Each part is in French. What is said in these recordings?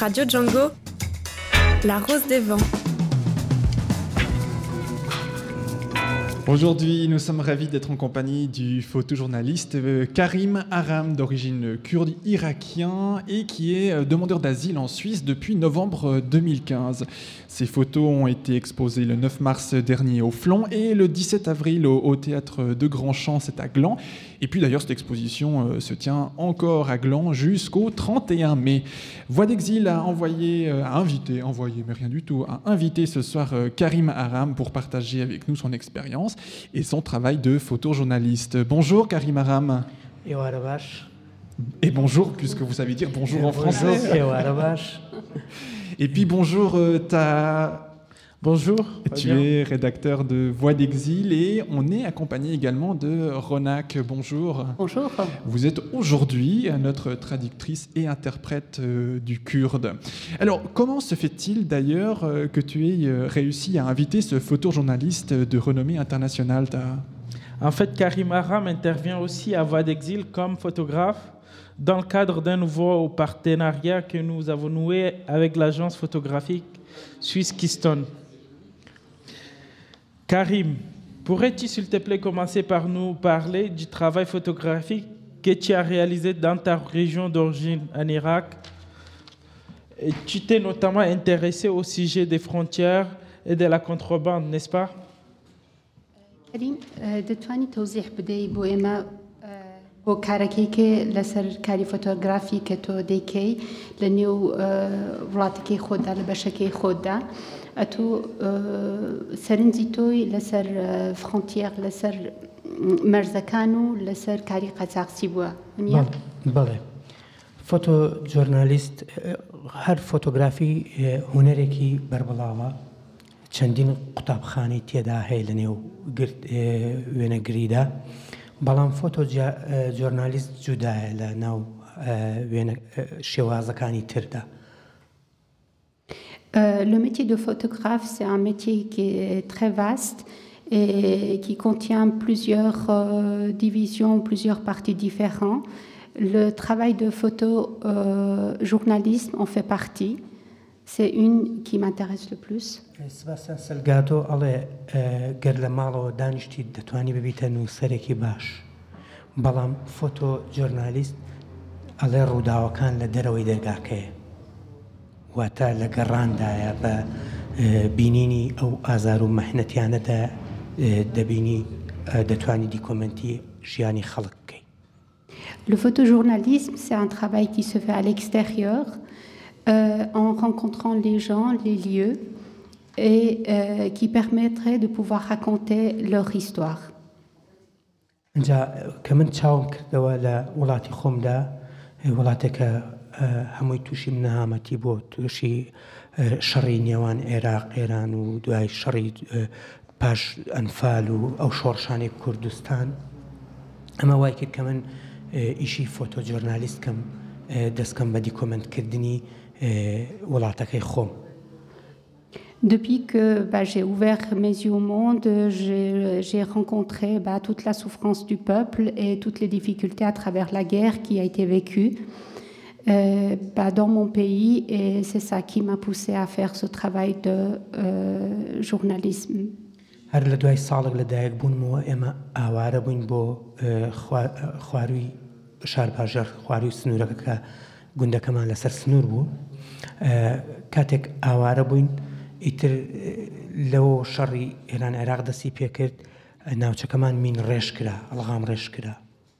Radio Django, la rose des vents. Aujourd'hui, nous sommes ravis d'être en compagnie du photojournaliste Karim Aram, d'origine kurde irakien et qui est demandeur d'asile en Suisse depuis novembre 2015. Ses photos ont été exposées le 9 mars dernier au Flon et le 17 avril au Théâtre de Grand-Champ, c'est à Gland. Et puis d'ailleurs, cette exposition se tient encore à Gland jusqu'au 31 mai. Voix d'exil a invité ce soir Karim Aram pour partager avec nous son expérience et son travail de photojournaliste. Bonjour Karim Aram. Et bonjour, puisque vous savez dire bonjour en français. Et puis bonjour, Bonjour. Tu es rédacteur de Voix d'exil et on est accompagné également de Ronak. Bonjour. Bonjour. Vous êtes aujourd'hui notre traductrice et interprète du kurde. Alors, comment se fait-il d'ailleurs que tu aies réussi à inviter ce photojournaliste de renommée internationale En fait, Karim Aram intervient aussi à Voix d'exil comme photographe dans le cadre d'un nouveau partenariat que nous avons noué avec l'agence photographique suisse Keystone. Karim, pourrais-tu s'il te plaît commencer par nous parler du travail photographique que tu as réalisé dans ta région d'origine en Irak? Et tu t'es notamment intéressé au sujet des frontières et de la contrebande, n'est-ce pas? كريم دەتوانی تەوزیح بدەی بۆ ئێمە بۆ کارەکەی لەسەر کاری فۆتۆگرافی کە تۆ دەیکەی لە نێو وڵاتەکەی خۆتدا لە بەشەکەی خۆتدا ئەتۆ سەرنجی تۆی لەسەر فرۆنتیەر لەسەر مەرزەکان و لەسەر کاری قەچاقچی بووە بەڵێ فۆتۆ جۆرنالیست هەر فۆتۆگرافی هونەرێکی بربڵاوە چەندین قوتابخانەی تێدا هەیە لە نێو وێنەگریدا بەڵام فۆتۆ جۆرنالیست جودایە لە ناو شێوازەکانی تردا. Le métier de photographe, c'est un métier qui est très vaste et qui contient plusieurs divisions, plusieurs parties différentes. Le travail de photojournalisme en fait partie. C'est une qui m'intéresse le plus. سباسە سەلگاتۆ ئەڵێ گەر لە ماڵەوە دانیشتی دەتوانی ببیتە نووسەرێکی باش بەڵام فۆتۆ جۆرنالیست ئەڵێ ڕووداوەکان لە دەرەوەی دەرگاکەیە واتە لە گەڕاندایە بە بینینی ئەو ئازار و مەحنەتیانەدا دەبینی دەتوانی دیکۆمنتی ژیانی خەڵک بکەیت. Le photojournalisme, c'est un travail qui se fait à l'extérieur, en rencontrant les gens, les lieux, et qui permettrait de pouvoir raconter leur histoire. اینجا کە من چاوم کردەوە لە وڵاتی خۆمدا وڵاتێکە هەمووی تووشی نەهامەتی بۆ تووشی شەڕی نێوان عێراق ئێران و دوای شەڕی پاش ئەنفال و ئەو شۆڕشانی کوردستان ئەمە وای کرد کە من ئیشی فۆتۆ جۆرنالیست کەم دەستکەم بە دیکۆمنتکردنی وڵاتەکەی خۆم. Depuis que j'ai ouvert mes yeux au monde, j'ai rencontré toute la souffrance du peuple et toutes les difficultés à travers la guerre qui a été vécue dans mon pays. Et c'est ça qui m'a poussé à faire ce travail de journalisme. هەر لە دوای ساڵێک لەدایک بوونمەوە ئێمە ئاوارە بووین بۆ خواروی شارباژەر خواروی سنوورەکە کە گوندەکەمان لەسەر سنوور بوو کاتێک ئاوارە بووین ئیتر لەوە شەڕی ئێران عێراق دەستی پێکرد ناوچەکەمان مین ڕێژ کرا ئەڵغام ڕێژ کرا.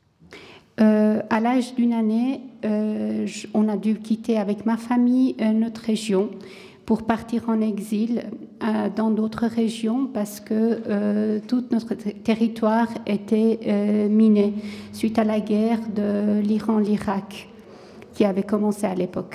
À l'âge d'une année, on a dû quitter avec ma famille notre région pour partir en exil dans d'autres régions parce que tout notre territoire était miné suite à la guerre de l'Iran-l'Irak qui avait commencé à l'époque.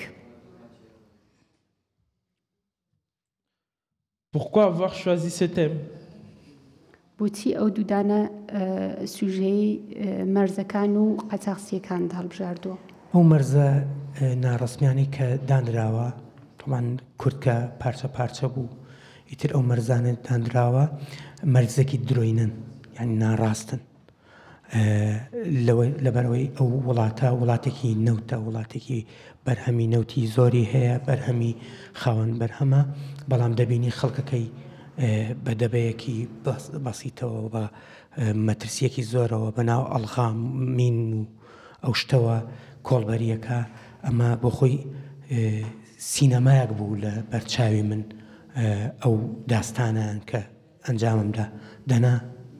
Pourquoi avoir choisi ce thème? بوتی ئەو دوودانە سوژەی مەرزەکان و قەچاقچیەکان هەڵبژاردووە. ئەو مەرزە ناڕەسمیانی کە دانراوە تۆمان کورتکە پارچە پارچە بوو ئیتر ئەو مەرزانە دانراوە مەرزێکی درۆینن یعنی ناڕاستن لەبەرەوەی ئەو وڵاتێکی نەوتە وڵاتێکی بەرهەمی نەوتی زۆری هەیە بەرهەمی خاوەن بەرهەمە بەڵام دەبینی خەڵکەکەی بە دەبەیەکی بەسیتەوە بە مەترسیەکی زۆرەوە بەناو ئەڵغامین و ئەو شتەوە کۆڵبەریەکە ئەمە بۆ خۆی سینەمایەک بوو لە بەرچاوی من ئەو داستانیان کە ئەنجاممدا دەنا.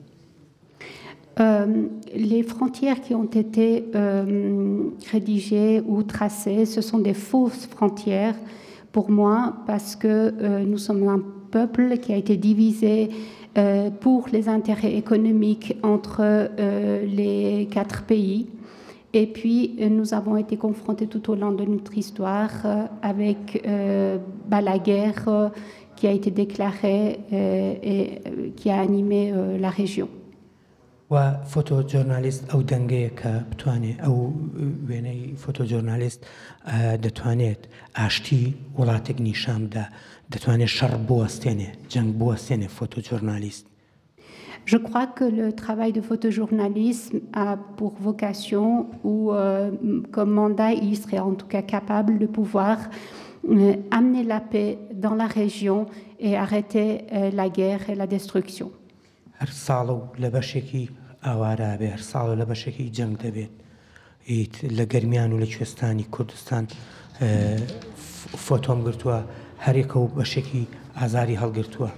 Les frontières qui ont été rédigées ou tracées, ce sont des fausses frontières pour moi parce que nous sommes un peuple qui a été divisé pour les intérêts économiques entre les 4 pays. Et puis, nous avons été confrontés tout au long de notre histoire avec la guerre qui a été déclarée et qui a animé la région. و فۆتۆجۆرنالیست ئەو دەنگەیە کە بتوانێت ئەو وێنەی فۆتۆجۆرنالیست دەتوانێت ئاشتی وڵاتێک نیشان بدە دەتوانێت شەڕ بوەستێنێ جەنگ بوەستێنێ فۆتۆجۆرنالیست. Je crois que le travail de photojournalisme a pour vocation ou comme mandat, il serait en tout cas capable de pouvoir amener la paix dans la région et arrêter la guerre et la destruction. هەر ساڵ و لە بەشێکی ئاوارە بێ هەر ساڵ لە بەشێکی جەنگ دەبێت لە گەرمیان و لە کوێستانی کوردستان فۆتۆم گرتووە هەرێکە و بەشێکی ئازاری هەڵگرتووە.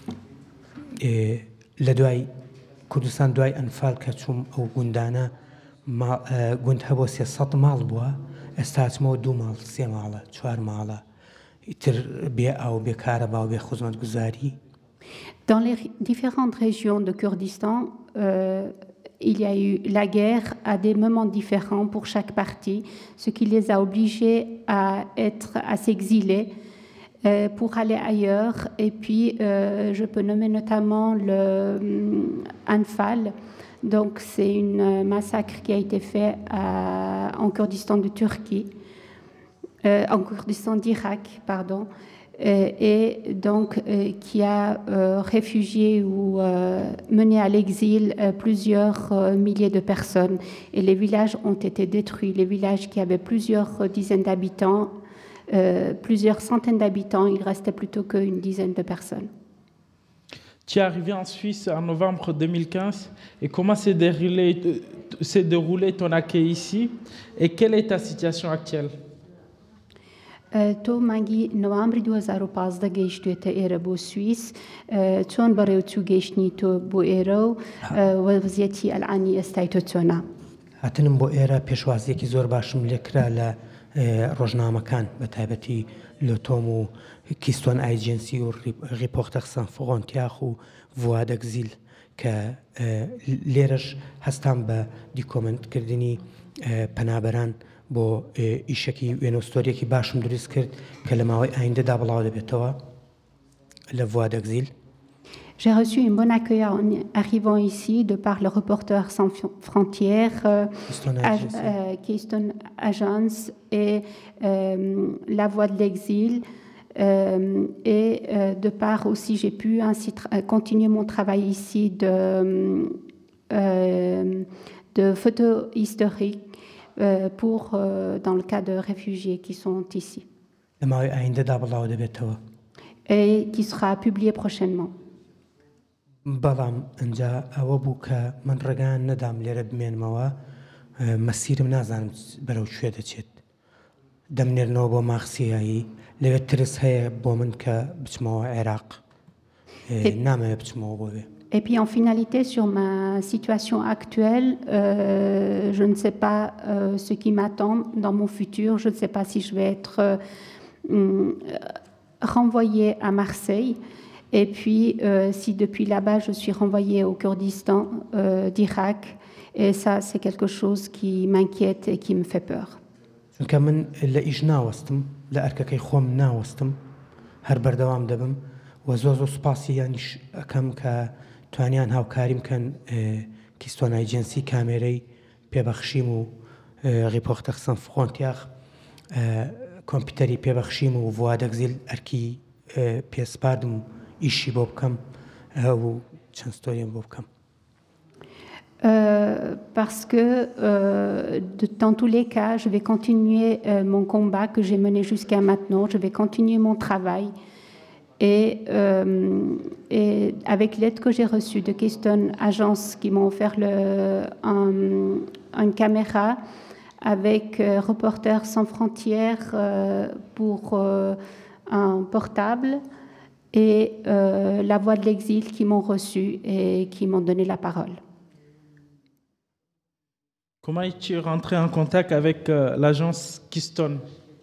لە دوای کوردستان دوای ئەنفال کە چووم ئەو گوندانە گوند هەبوو 300 ماڵ بووە ئێستا چمەوە 2 ماڵ 3 ماڵە 4 ماڵە ئیتر بێ ئاو بێ کارەبا و بێ خزمەتگوزاری. Dans les différentes régions de Kurdistan, il y a eu la guerre à des moments différents pour chaque partie, ce qui les a obligés à s'exiler pour aller ailleurs. Et puis, je peux nommer notamment le Anfal. Donc, c'est un massacre qui a été fait en Kurdistan de Turquie, en Kurdistan d'Irak, pardon. Et donc qui a réfugié ou mené à l'exil plusieurs milliers de personnes. Et les villages ont été détruits. Les villages qui avaient plusieurs dizaines d'habitants, plusieurs centaines d'habitants, il restait plutôt qu'une dizaine de personnes. Tu es arrivé en Suisse en novembre 2015. Et comment s'est déroulé ton accueil ici? Et quelle est ta situation actuelle? تۆ مانگی نۆامبری 2015 گەیشتوێتە ئێرە بۆ سوئیس چۆن بەڕێوەچوو گەیشتنی تۆ بۆ ئێرە و وەزعیەتی ئەلعانی ئێستای تۆ چۆنە؟ هاتنم بۆ ئێرە پێشوازیەکی زۆر باشم لێکرا لە ڕۆژنامەکان بە تایبەتی لە تۆم و کیستۆن ئایجنسی و ڕیپۆرتەر سان فڕۆنتیاخ و ڤوا دەگزیل کە لێرەش هەستان بە دیکۆمنتکردنی پەنابەران بۆ ئیشێکی وێنەوستۆریەکی باشم دروست کرد کە لە ماوەی ئایندەدا بڵاو دەبێتەوە لە ڤوا دەگزیل. J'ai reçu un bon accueil en arrivant ici de par le Reporters sans frontières, Keystone Agence et La Voix de l'exil. Et de part aussi, j'ai pu ainsi continuer mon travail ici de photo historique pour dans le cas de réfugiés qui sont ici. Et qui sera publié prochainement. بەڵام ئەنجا ئەوە بوو کە من ڕێگان نەدام لێرە بمێنمەوە مەسیرم نازانم بەرەو کوێ دەچێت دەمنێرنەوە بۆ ماخسیایی لەوێ ترس هەیە بۆ من کە بچمەوە عێراق نامەوێت بچمەوە بۆ وێ. Et puis en finalité, sur ma situation actuelle, je ne sais pas ce qui m'attend dans mon futur. Je ne sais pas si je vais être renvoyée à Marseille. Et puis, si depuis là-bas, je suis renvoyée au Kurdistan d'Irak. Et ça, c'est quelque chose qui m'inquiète et qui me fait peur. چونکە من لە ئیش ناوەستم لە ئەرکەکەی خۆم ناوەستم هەر بەردەوام دەبم و زۆر سوپاسی یانیش ئەەکەم کە توانیان هاوکاریم کەن کیستۆنای جنسی کامێرەی پێبەخشیم و ڕیپۆرتەر سان فڕۆنتیاخ کۆمپیوتەری پێبەخشیم و ڤوا دەگزیل ئەرکی پێسپاردم و ئیشی بۆ بکەم و چەند ستۆریم بۆ بکەم. Parce que dans tous les cas, je vais continuer mon combat que j'ai mené jusqu'à maintenant, je vais continuer mon travail. Et avec l'aide que j'ai reçue de Keystone Agence qui m'ont offert une caméra avec Reporters sans frontières pour un portable et La Voix de l'exil qui m'ont reçu et qui m'ont donné la parole. Comment es-tu rentré en contact avec l'agence Keystone?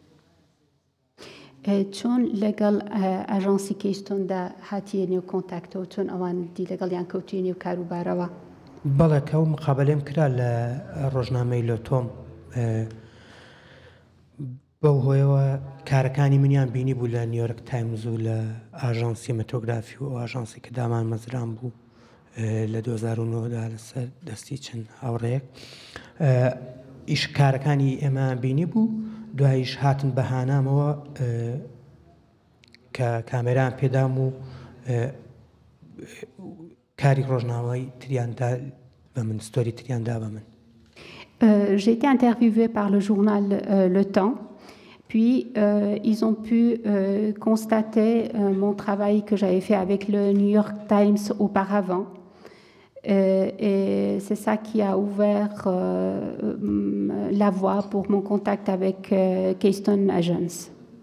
چون لەگەڵ ئاژانسی کەیستۆندا هاتیێنێ و کۆنتاکتەوە چۆن ئەوان دی لەگەڵ یان کەوتێنێ و کاروبارەوە بەڵێ کە و مقابلەم کرا لە ڕۆژنامەی لۆ تۆم بەو هۆیەوە کارەکانی منیان بینی بوو لە نیویۆرک تایمز و لە ئاژانسی مەتۆگرافی و ئاژانسی کە دامان مەزران بوو لە 2009دا لەسەر دەستی چەند هاوڕێیەک ئیش کارەکانی ئێمە بینی بوو دواییش هاتن بەهانامەوە کە کامێران پێدام و کاری ڕۆژنامەی تریاندا بە من ستۆری تریاندا بە من. J'ai été interviewée par le journal Le Temps, puis ils ont pu constater mon travail que j'avais fait avec le New York Times auparavant. Et c'est ça qui a ouvert la voie pour mon contact avec Keystone Agence.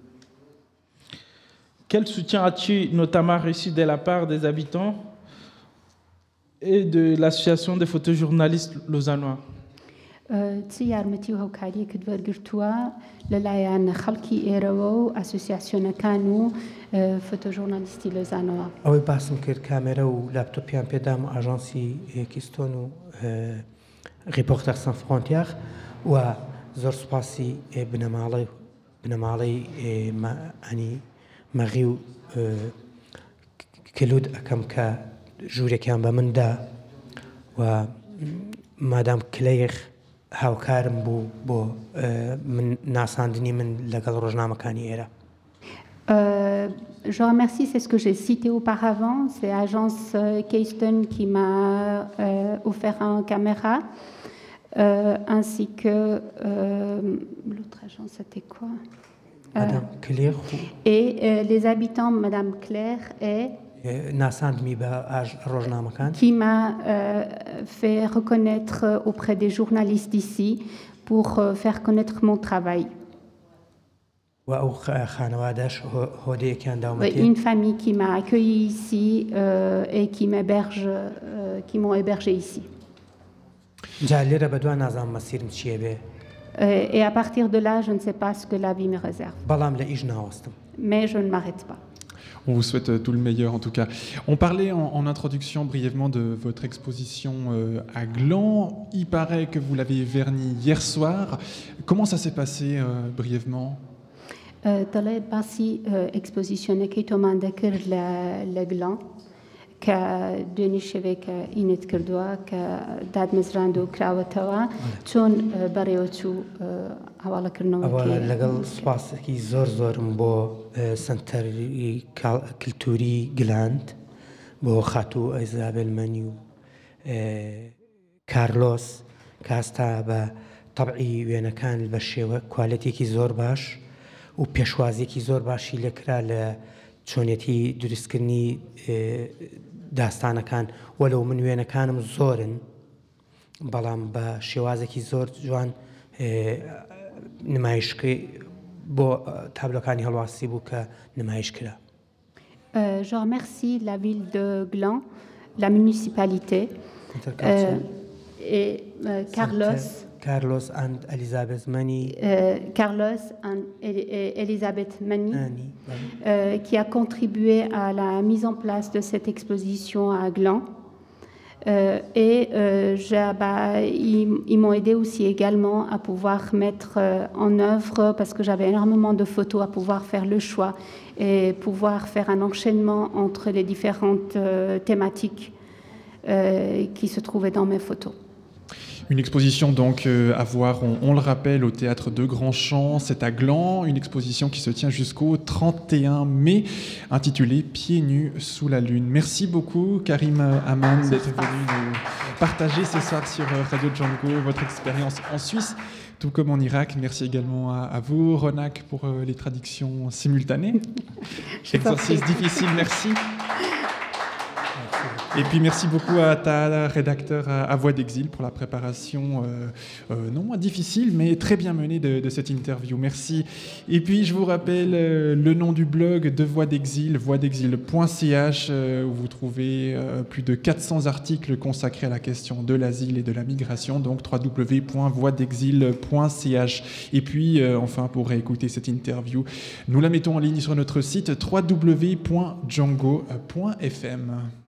Quel soutien as-tu notamment reçu de la part des habitants et de l'association des photojournalistes lausannois? چی یارمەتی و هەوکاریەکت وەرگرتووە لەلایەن خەڵکی ئێرەوە و ئاسۆسیاسیۆنەکان و فۆتۆژۆرنالیستی لۆزانەوە؟ ئەوەی باسم کرد کامێرە و لاپتۆپیان پێدام و ئاژانسی کیستۆن و ریپۆرتەر سان فرۆنتیەر و زۆر سوپاسی بنەماڵەی ئەنی مەغی و کلود ئەەکەم کە ژوورێکیان بە مندا و مادام کلەیخ هاوکارم بوو بۆ من ناساندنی من لەگەڵ ڕۆژنامەکانی ئێرە. Je remercie, c'est ce que j'ai cité auparavant, c'est l'agence Keystone qui m'a offert une caméra, ainsi que l'autre agence, c'était quoi? Madame Claire. Et les habitants, Madame Claire et qui m'a fait reconnaître auprès des journalistes d'ici pour faire connaître mon travail. Une famille qui m'a accueilli ici et qui m'ont hébergé ici. Et à partir de là, je ne sais pas ce que la vie me réserve. Mais je ne m'arrête pas. On vous souhaite tout le meilleur en tout cas. On parlait en introduction brièvement de votre exposition à Gland. Il paraît que vous l'avez vernie hier soir. Comment ça s'est passé brièvement? دەڵێ باسی ئەکسپۆزیسیۆنەکەی تۆمان دەکرد لە گڵان کە دوێنێ شەوێکە ئینت کردووە کە دادمەزراند و کراوەتەوە چۆن بەڕێوەچوو هەواڵەکردنەوە لەگەڵ سوپاسێکی زۆرم بۆ سنتەری کلتوری گلاند بۆ خاتوو ئەیزابێل مەنی و کارلۆس کاستا بە تەبعی وێنەکان بە شێوە کوالەتێکی زۆر باش و پێشوازێکی زۆر باشی لێکرا لە چۆنێتی دروستکردنی داستانەکان وەلەو من وێنەکانم زۆرن بەڵام بە شێوازێکی زۆر جوان نمایشکەی بۆ تابلۆکانی هەڵواسی بوو کە نمایش کرا. Je remercie la ville de Gland, la municipalité et Carlos and Elizabeth Mani. Carlos et Elisabeth Mani, qui a contribué à la mise en place de cette exposition à Gland. Ils m'ont aidé aussi également à pouvoir mettre en œuvre, parce que j'avais énormément de photos, à pouvoir faire le choix et pouvoir faire un enchaînement entre les différentes thématiques qui se trouvaient dans mes photos. Une exposition donc à voir, on le rappelle, au Théâtre de Grandchamp, c'est à Gland, une exposition qui se tient jusqu'au 31 mai, intitulée Pieds nus sous la lune. Merci beaucoup Karim Aman d'être venu nous partager ce soir sur Radio Django votre expérience en Suisse, tout comme en Irak. Merci également à vous, Ronak, pour les traductions simultanées. Exercice difficile, merci. Et puis merci beaucoup à ta rédacteur à Voix d'Exil pour la préparation non difficile mais très bien menée de cette interview. Merci. Et puis je vous rappelle le nom du blog de Voix d'Exil, voixdexil.ch, où vous trouvez plus de 400 articles consacrés à la question de l'asile et de la migration, donc www.voixdexil.ch. Et puis enfin, pour réécouter cette interview, nous la mettons en ligne sur notre site www.django.fm.